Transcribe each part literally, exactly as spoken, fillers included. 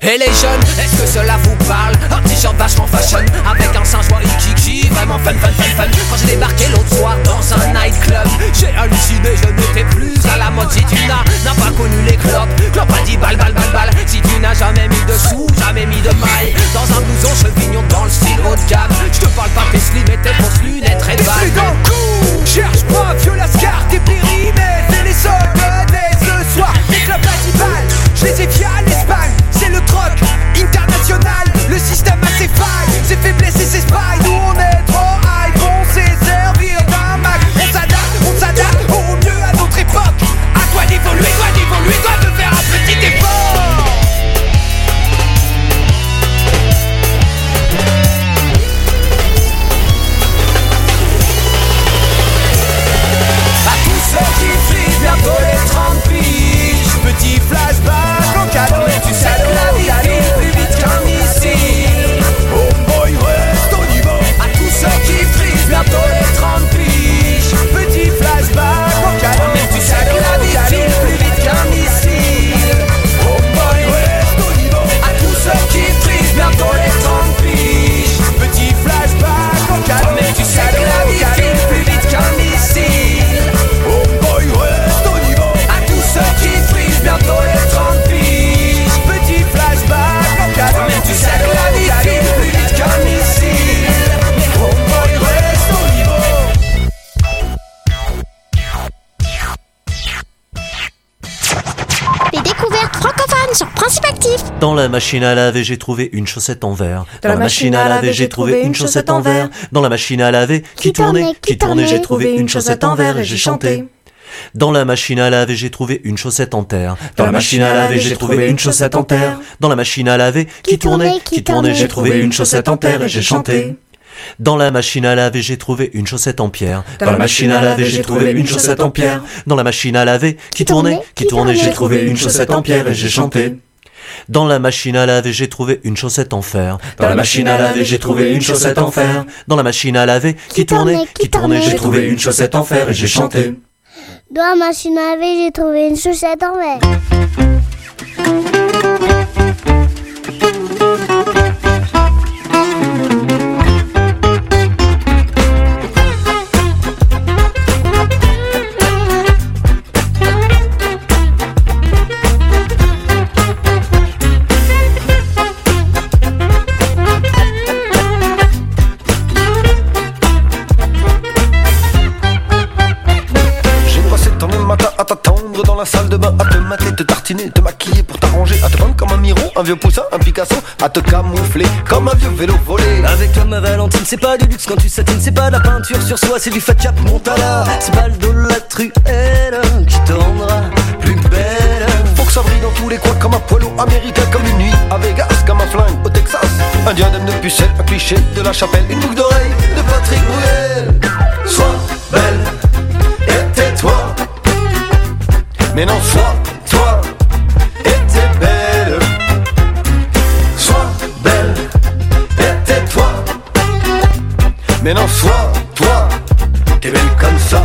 Et les jeunes, est-ce que cela vous parle? Un t-shirt vachement fashion, avec un singe joyeux kiki, vraiment fun fun fun fun. Quand j'ai débarqué l'autre soir dans un nightclub, j'ai halluciné, je n'étais plus à la mode. Si tu n'as, n'as pas connu les clopes, clopes a dit balle balle balle balle. Si tu n'as jamais mis de sous, jamais mis de maille, dans un blouson chevignon dans le style haut de gamme. Je te parle pas tes slim et tes fausses lunettes red ball. Et dans le coup, cherche pas, vieux lascar, t'es périmé. C'est les soldes dès ce soir, les clubs à je les ai via l'Espagne, c'est le troc international, le système a ses failles, ses faiblesses et ses failles. Nous on est trop high, on sait servir d'un Mac. On s'adapte, on s'adapte au mieux à notre époque. À toi d'évoluer, toi d'évoluer, toi de faire un petit effort. À tous ceux qui frisent bientôt les trente piges, petit flashback au cadeau. Mais tu sais que la vie file plus vite qu'un missile. Oh boy, reste au niveau. À tous ceux qui frisent bientôt les trente piges, petit flashback au cadeau. Mais tu sais que la vie file plus vite qu'un missile. Oh boy, reste au niveau. À tous ceux qui frisent bientôt les trente piges, petit flashback au cadeau. Mais tu sais que la vie file plus vite qu'un missile. Oh boy, reste au niveau. À tous ceux qui frisent bientôt les trente piges, petit flashback au cadeau. Mais tu sais que la vie file plus vite qu'un missile. Oh boy, reste au niveau. Les découvertes francophones sur Principe Actif. Dans la machine à laver, j'ai trouvé une chaussette en verre. Dans la machine à laver, j'ai trouvé une chaussette en verre. Dans la machine à laver, qui tournait, qui tournait, j'ai trouvé une chaussette en verre et j'ai chanté. Dans la machine à laver, j'ai trouvé une chaussette en terre. Dans la machine à laver, j'ai trouvé une chaussette en terre. Dans la machine à laver, qui tournait, qui tournait, j'ai trouvé une chaussette en terre et j'ai chanté. Dans la machine à laver, j'ai trouvé une chaussette en pierre. Dans la machine à laver, j'ai trouvé une chaussette en pierre. Dans la machine à laver, qui tournait, qui tournait, j'ai trouvé une chaussette en pierre et j'ai chanté. Dans la machine à laver, j'ai trouvé une chaussette en fer. Dans la machine à laver, j'ai trouvé une chaussette en fer. Dans la machine à laver, qui tournait, qui tournait, j'ai trouvé une chaussette en fer et j'ai chanté. Dans la machine à laver, j'ai trouvé une chaussette en verre. À t'attendre dans la salle de bain, à te mater, te tartiner, te maquiller pour t'arranger, à te peindre comme un Miro, un vieux poussin, un Picasso, à te camoufler comme un vieux vélo volé. Avec toi ma Valentine, c'est pas du luxe quand tu satines, c'est pas de la peinture sur soi, c'est du fat cap Montana. C'est pas le dos de la truelle qui te rendra plus belle. Faut que ça brille dans tous les coins comme un poileau américain, comme une nuit à Vegas, comme un flingue au Texas. Un diadème de pucelle, un cliché de la chapelle, une boucle d'oreille de Patrick Bruel. Sois belle et tais-toi. Mais non, sois toi et t'es belle. Sois belle et tais-toi. Mais non, sois toi, t'es belle comme ça.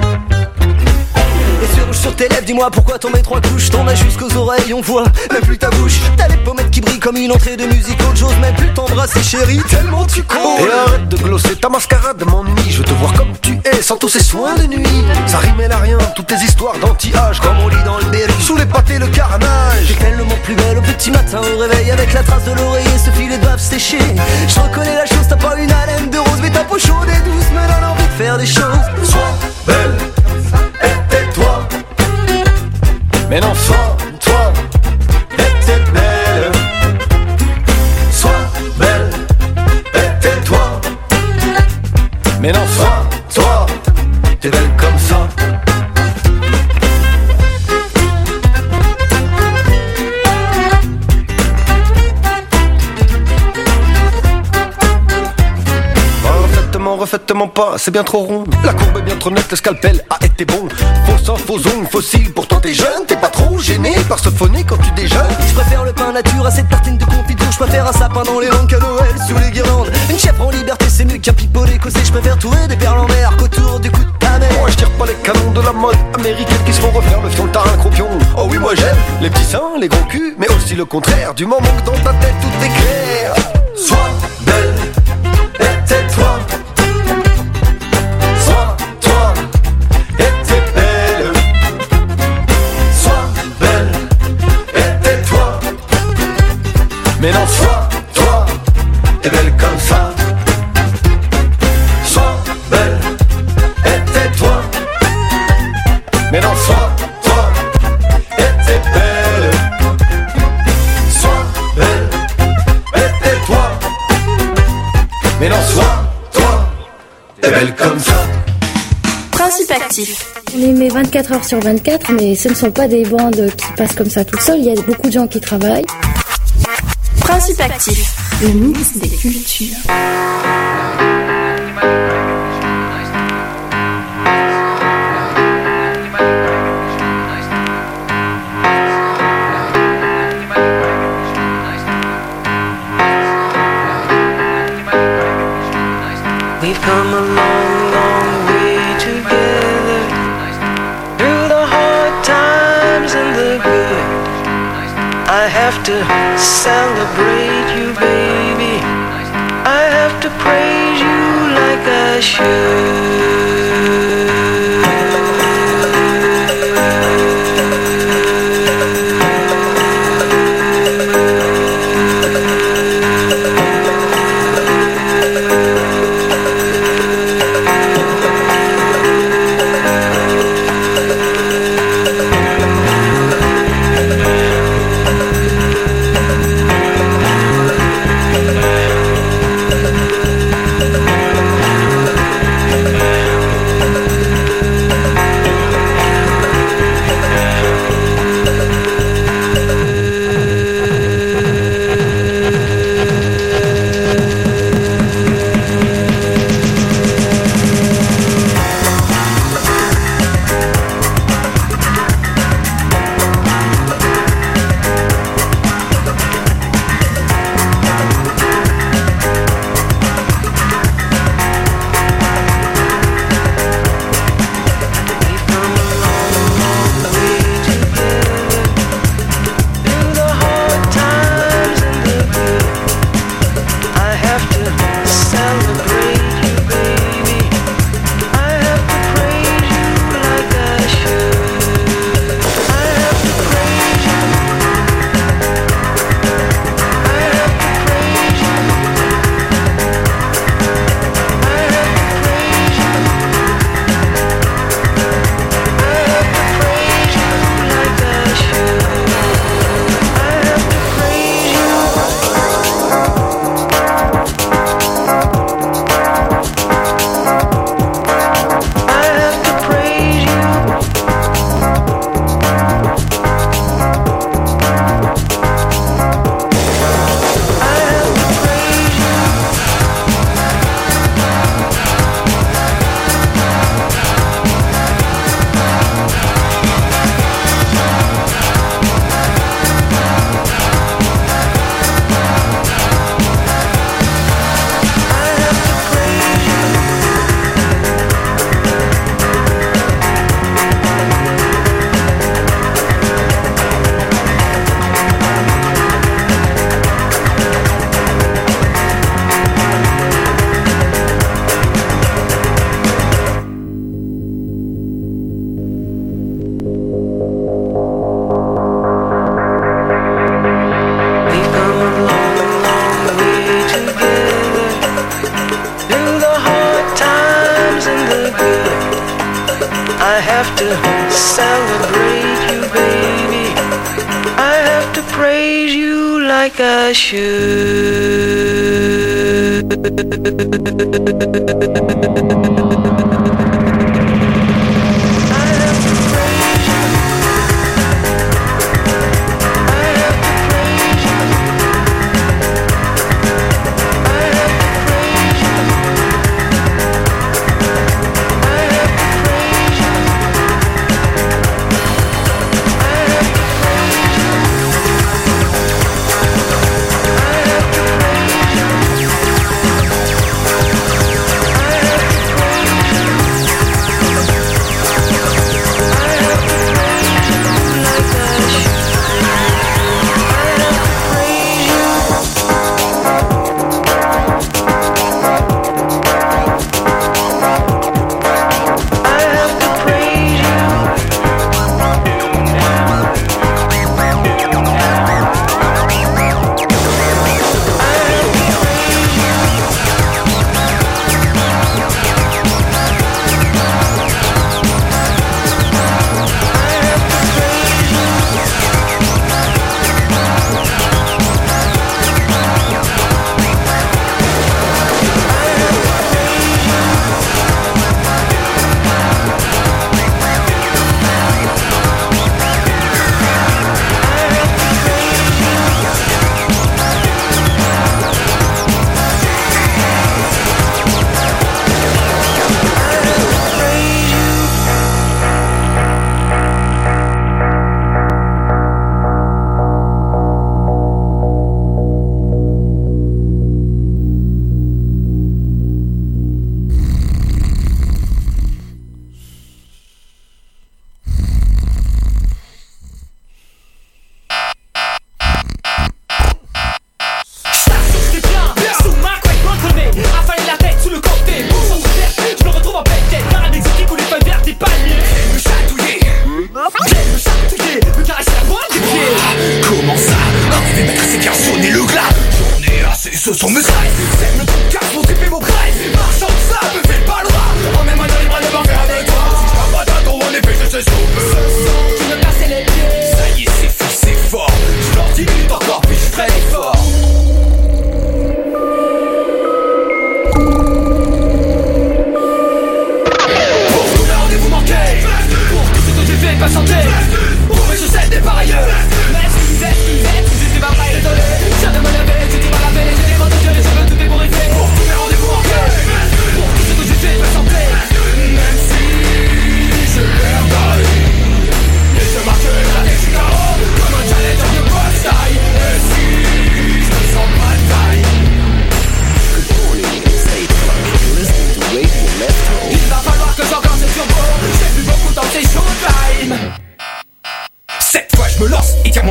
Et sur rouge sur tes lèvres, dis-moi pourquoi t'en mets trois couches. T'en as jusqu'aux oreilles, on voit même plus ta bouche. T'as les pommettes qui brillent comme une entrée de musique. Autre chose, même plus t'embrasser chérie, tellement tu cours. Et arrête de glosser, ta mascarade m'ennuie. Je veux te voir comme tu es, sans tous ces soins de nuit. Ça rimait à rien, toutes tes histoires d'anti-âge, comme on lit dans le Berry. Sous les pâtés, le carnage. T'es tellement plus belle au petit matin au réveil, avec la trace de l'oreiller, ce filet de bave séché. Je reconnais la chose, t'as pas une haleine de rose, mais ta peau chaude et douce me donne envie de faire des choses. Sois belle et tais-toi. Mais non, sois toi et t'es belle. Sois belle et tais-toi. Mais non, sois toi, t'es belle comme ça. Refaitement, refaitement pas, c'est bien trop rond. La courbe est bien trop nette, le scalpel a été bon. Faux sang, faux ongles, fossiles, pourtant t'es jeune. T'es pas trop gêné par ce phoné quand tu déjeunes. Je préfère le pain nature à cette tartine de confiture. Je préfère un sapin dans les rangs qu'à Noël sous les guirlandes. Une chèvre en liberté c'est mieux qu'un pipeau écossais. Je préfère trouver des perles en mer qu'autour du cou de ta mère. Moi je tire pas les canons de la mode américaine qui se font refaire le fion, le tarin, croupion. Oh oui moi j'aime les petits seins, les gros culs, mais aussi le contraire. Du moment que dans ta tête tout est clair. Sois belle et tais-toi. Sois toi et t'es belle. Sois belle et tais-toi. Mais non, sois toi, t'es belle comme ça. Sois belle et tais-toi. Mais non, sois toi et t'es belle. Sois belle et tais-toi. Mais non, sois toi, t'es belle comme ça. Principe actif. On les met vingt-quatre heures sur vingt-quatre, mais ce ne sont pas des bandes qui passent comme ça tout seul. Il y a beaucoup de gens qui travaillent. Principe actif. Le mix des cultures. We've come a long, long way together, through the hard times and the good. I have to celebrate you, baby. I have to praise you like I should. Like I should.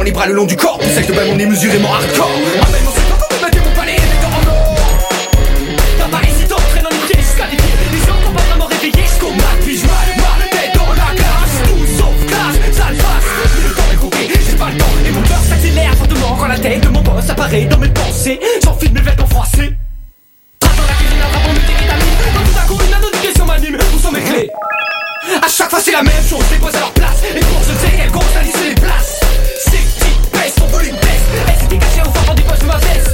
les bras le long du corps. Pour celle de bain, on est mesurément hardcore. Amène mon secteur, vous mettez mon palais, les dents en or. T'as pas hésité, traîne en pieds jusqu'à des pieds. Les gens sont pas vraiment réveillés, jusqu'au mat. Puis je mal, mal, tête dans la glace. Tout sauf classe, sale face. Le temps est coupé, j'ai pas le temps. Et mon cœur s'accélère fortement quand la tête de mon boss apparaît dans mes pensées. J'enfile mes vêtements froissés. Trace dans la cuisine, un rapport de télétamine. Quand tout à coup une notification m'anime, où sont mes clés? A chaque fois c'est la même chose, les pose à leur place. Et pour je sais qu'elles comptent, Alice les places. Ces petites baisses, mon volume baisse. Elles s'étaient cachées au fond des poches de ma veste.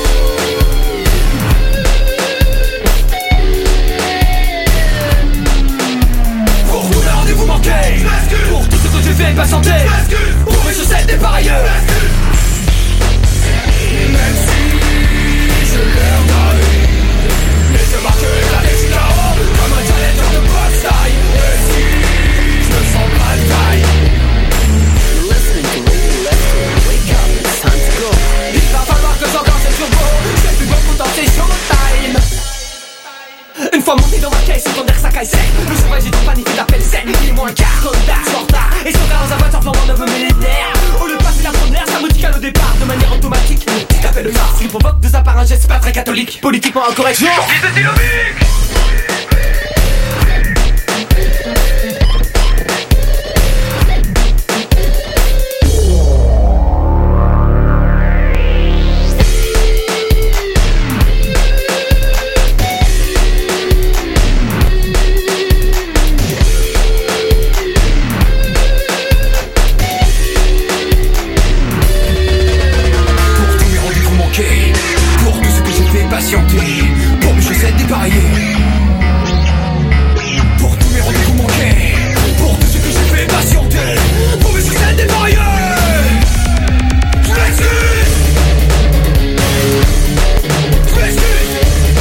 Pour tous les rendez-vous manqués, pour tout ce que j'ai fait patienter, pour mes chaussettes des parieurs. Même si je leur donne les yeux marqués la Mexicain, comme un challenger de boxe taille. Et si je me sens pas de taille, listening to Radio Lester, wake up, it's time to go. Il va falloir que j'encore cette turbo, j'ai plus beaucoup dans ces showtime. Une fois monté dans ma caisse, autant dire que ça caille sec. Le soir j'ai tout paniqué d'appel sec. Il est moins quart, comme d'art, sorta. Et son gars dans sa voiture flambant neuf millénaires. Au lieu de passer la première, ça me dit qu'à le départ, de manière automatique. Tu t'appelles le phare, ce qui provoque de sa part un geste pas très catholique. Politiquement incorrect, non. Fils de Silovic. Pour mes chaussettes dépareillées, pour tous mes rendez-vous manqués, pour tout ce que j'ai fait patienter, pour mes chaussettes dépareillées. Je m'excuse, je m'excuse.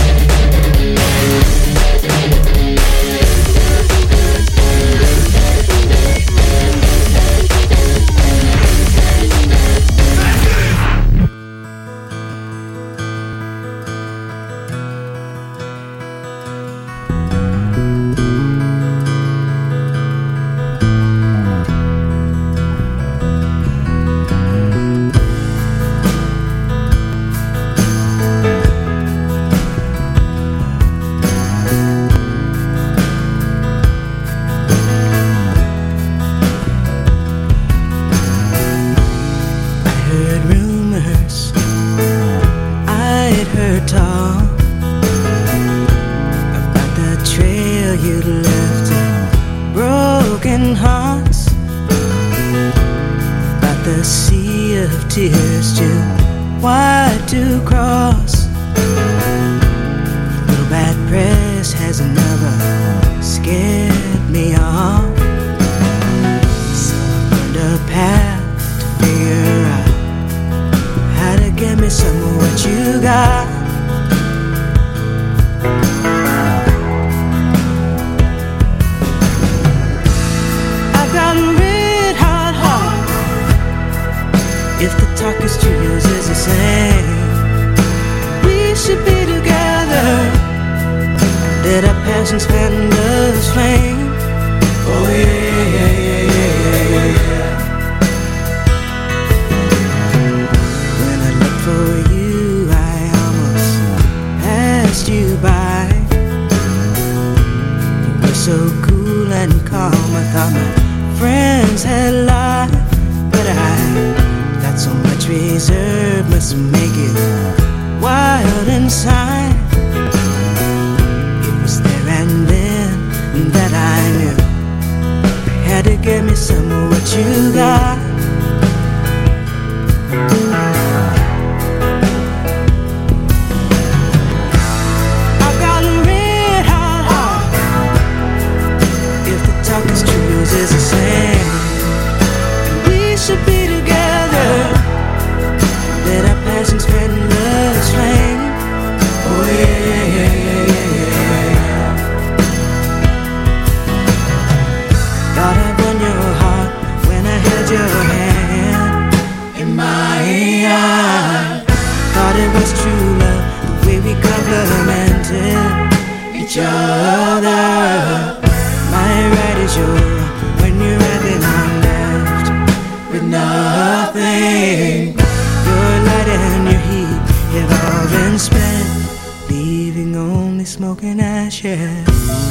Tears too wide to cross. Little bad press has never scared me off. So I learned a path to figure out how to get me some of what you got. I've got a red hot heart. If the talk is true, yours is the same. We should be together. Let our passions fan love's flame. Oh yeah, yeah, yeah, yeah, yeah, yeah. When I look for you, I almost passed you by. You were so cool and calm, I thought my friends had lied. But I got so much reserve, must make it wild inside. It was there and then that I knew I had to give me some of what you got. I've got a red hot heart. If the talk is true, yours is the same. And we should be together. Let our passions fan love's flame. Oh yeah, yeah, yeah, yeah, yeah, yeah. Thought I'd won your heart when I held your hand in my eye. Thought it was true love, the way we complimented each other. My right is yours when you're right, then I'm left with nothing. only smoking ashes.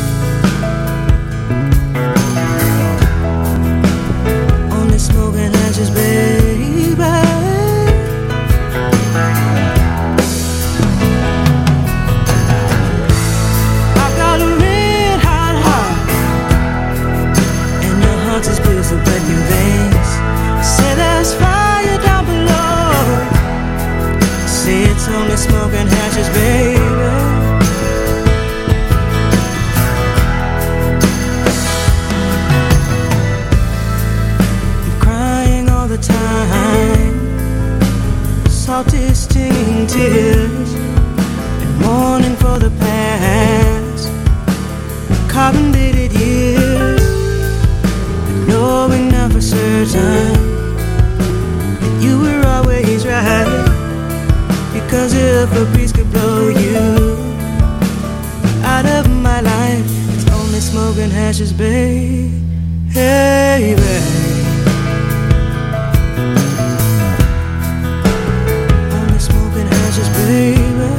Only smoking ashes, baby. I've got a red hot heart, and your heart is bruised up in your veins. Say there's fire down below. Say it's only smoking ashes, baby. Time, salty stinging tears, and mourning for the past, carbon dated years, and knowing now for certain that you were always right. Because if a breeze could blow you out of my life, it's only smoking ashes, babe. Hey, babe. Baby,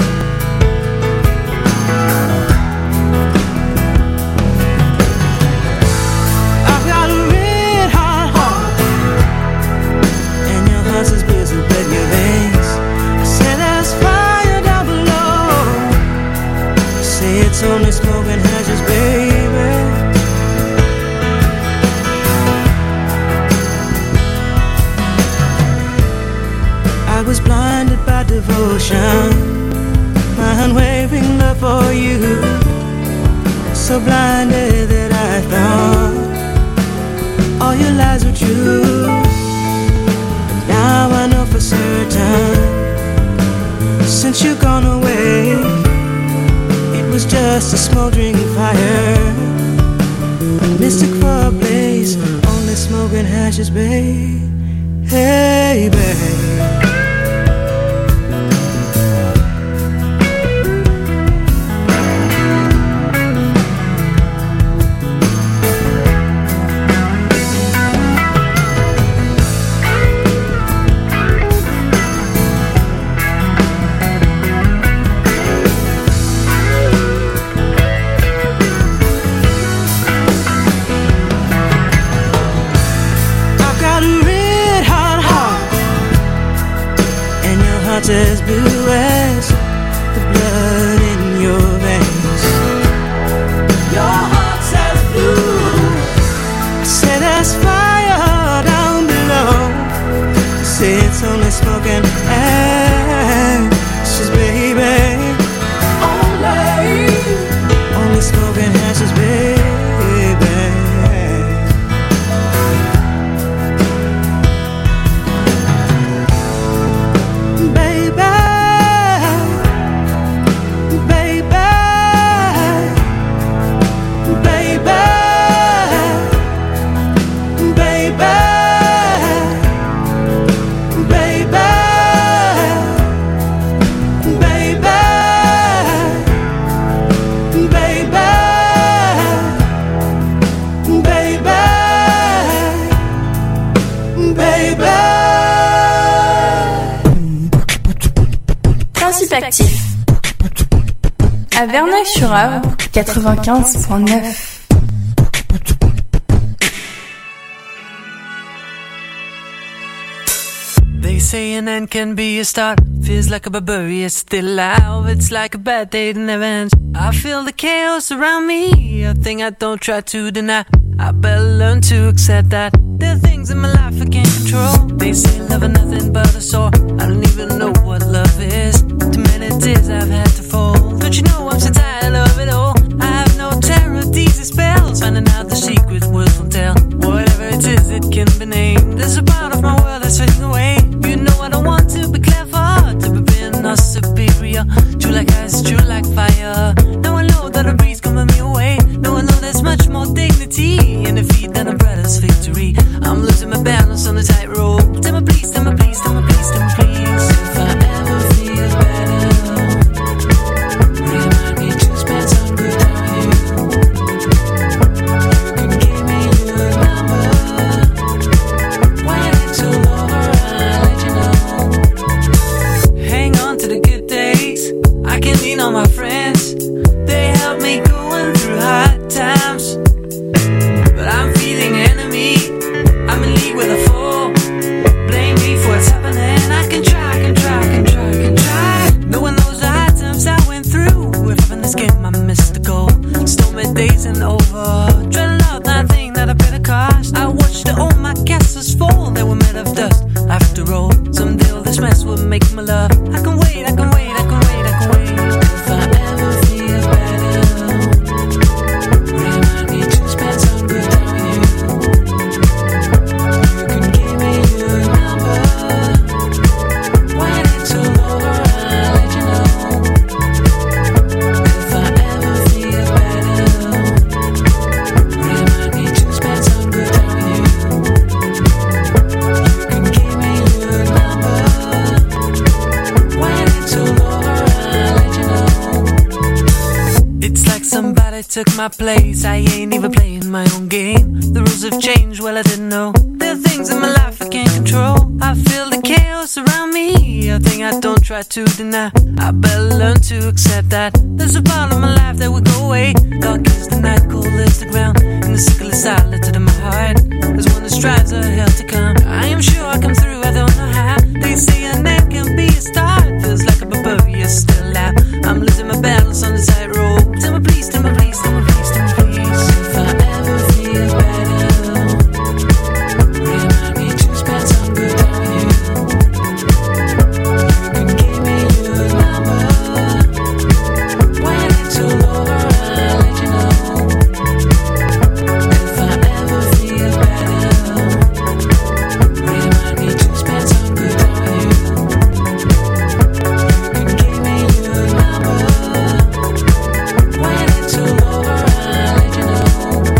I've got a red hot heart, and your heart's as blue as the blood in your veins. I say there's fire down below. Say it's only smoking ashes, baby. I was blinded by devotion, my unwavering love for you, so blinded that I thought all your lies were true. But now I know for certain, since you've gone away, it was just a smoldering fire, a mystic for a blaze, only smoking ashes, babe. Hey, babe. As blue as the blood in your veins. Your heart's as blue. I say there's fire down below. I say it's only smoking ashes, baby. Only, only smoking ashes, baby. Actif à Verneuil-sur-Avre quatre-vingt-quinze point neuf. They say an end can be a start. Feels like a barbarian still alive. It's like a bad day that never ends. I feel the chaos around me, a thing I don't try to deny. I better learn to accept that there are things in my life I can't control. They say love is nothing but a sore. I don't even know what love is. Too many tears I've had to fold. Don't you know I'm so tired of it all? I have no terror, these are spells. Finding out the secret words won't tell. Whatever it is, it can be named. There's a part of my world that's fading away. You know I don't want to be clever, to be being or superior. True like ice, true like fire. Now I know that a breeze coming me away. Now I know there's much more dignity in defeat than a brother's victory. I'm losing my balance on the tightrope. Tell me please, tell me please, tell me please, tell me please. If I ever feel better, remind me to spend some good time with you. You can give me your number. When it's all over, I'll let you know. Hang on to the good days. I can lean on my friends. friends. They help me going through hard times. But I'm feeling enemy. I'm in league with a fool. Blame me for what's happening. I can try, I can try, I can try, I can try. Knowing those hard times I went through. If in this game I missed the goal. Stormy days and over. Dreading out that thing that I paid a cost. I watched all my castles fall. They were made of dust. After all, someday all this mess will make my love. I can wait, I can wait, I can wait, I can wait. If I ever feel better, remind me to spend some good time with you. You can give me your number. When it's all over, I'll let you know. If I ever feel better, remind me to spend some good time with you. You can give me your number. When it's all over, I'll let you know. It's like somebody took my place. I ain't even playing my own game. The rules have changed, well I didn't know. There are things in my life I can't control. I feel the chaos around me, a thing I don't try to deny. I better learn to accept that there's a part of my life that will go away. Dark is the night, cold is the ground, and the sickle is silent to my heart. There's one that strives a hell to come. I am sure I come through, I don't know how. They say an end can be a start. Feels like a barbarian still alive. I'm losing my balance on the tightrope. Tell me please, tell me please, tell me please, tell me please. If I ever feel better, remind me to spend some good time with you. You can give me your number. When it's all over, I'll let you know. If I ever feel better, remind me to spend some good time with you. You can give me your number. When it's all over, I'll let you know.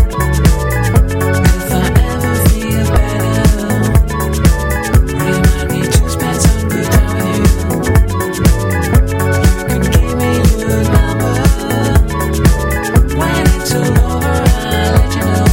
If I ever feel better, remind me to spend some good time with you. You can give me your number. When it's all over, I'll let you know.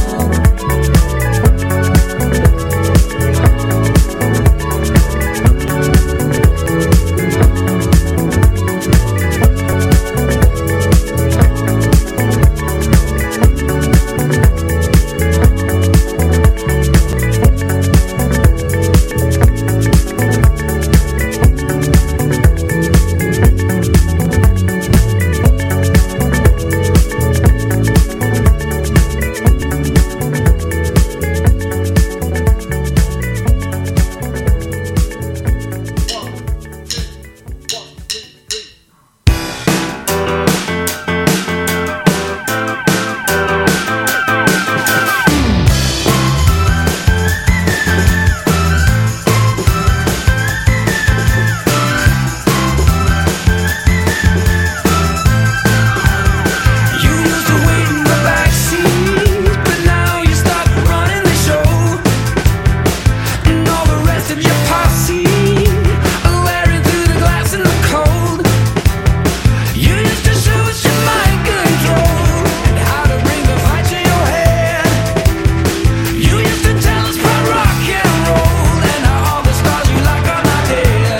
You used to wait in the backseat, but now you start running the show. And all the rest of your posse are glaring through the glass in the cold. You used to show us your mind control and how to bring the fight to your head. You used to tell us about rock and roll and how all the stars you like are not dead.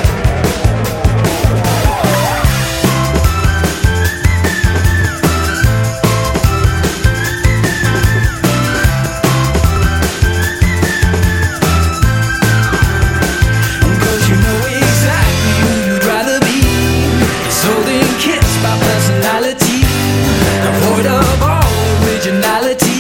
Cause you know exactly who you'd rather be. Sold in kits by personality, devoid of all originality.